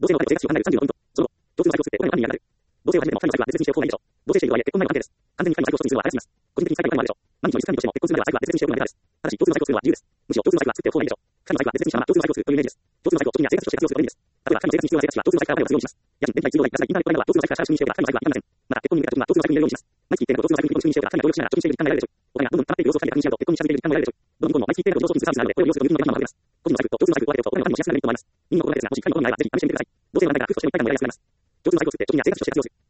同性の場合の生活習慣内容36ポイント。その後、共通の財布を作ってお金の管理になる。同性を始めても二人の財布は別々にしておく方がいいでしょう。同性主義とはいえ結婚前の関係です。完全に二人の財布を処分するのは早すぎます。個人的に最後のあるでしょう。毎日の実感としても結婚するまでは財布は別々にしておくのがネタです。ただし、共通の財布を作るのは自由です。むしろ共通の財布は作っておく方がいいでしょう。二人の財布は別々にしたまま共通の財布を作るというイメージです。共通の財布を貯金や生活として活用するという意味です。例えば、二人の生活に必要な生活費は共通の財布からお金をするようにします。家賃、電気代、通話代、ガス代、インターネット代などは共通の財布から支払う収入にしておけば二人の財布は傷みません。また、結婚に向けた貯金は共通の財布に入れるようにします。毎月一定の共通の財布に共通にしておけば二人が協力しながら貯金している時間が得られるでしょう。お金がどんどん溜まっていく様子を二人で確認し合うと結婚に近づいている時間が得られるでしょう。どの銀行も毎月一定の上昇金サービスなので、これを利用すると入金の時間も省けます。個人の財布と共通の財布を分けておくとお金の管理もしやすくなると思います。任意の行いですが、もし一回のことになればぜひ試してみてください。同性の間では夫婦としても一回でもやりがいがあります。共通の財布を作って貯金や生活として活用する。